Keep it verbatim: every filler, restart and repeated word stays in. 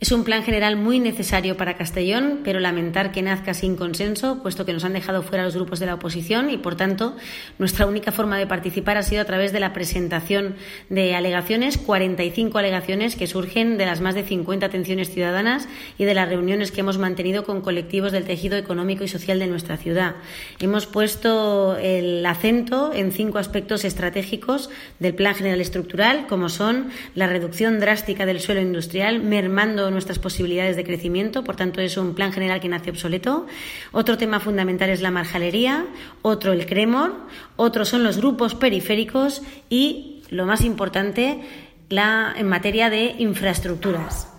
Es un plan general muy necesario para Castellón, pero lamentar que nazca sin consenso, puesto que nos han dejado fuera los grupos de la oposición y, por tanto, nuestra única forma de participar ha sido a través de la presentación de alegaciones, cuarenta y cinco alegaciones que surgen de las más de cincuenta atenciones ciudadanas y de las reuniones que hemos mantenido con colectivos del tejido económico y social de nuestra ciudad. Hemos puesto el acento en cinco aspectos estratégicos del Plan General Estructural, como son la reducción drástica del suelo industrial, mermando nuestras posibilidades de crecimiento, por tanto es un plan general que nace obsoleto. Otro tema fundamental es la marjalería, otro el crémor, otros son los grupos periféricos y, lo más importante, la, en materia de infraestructuras.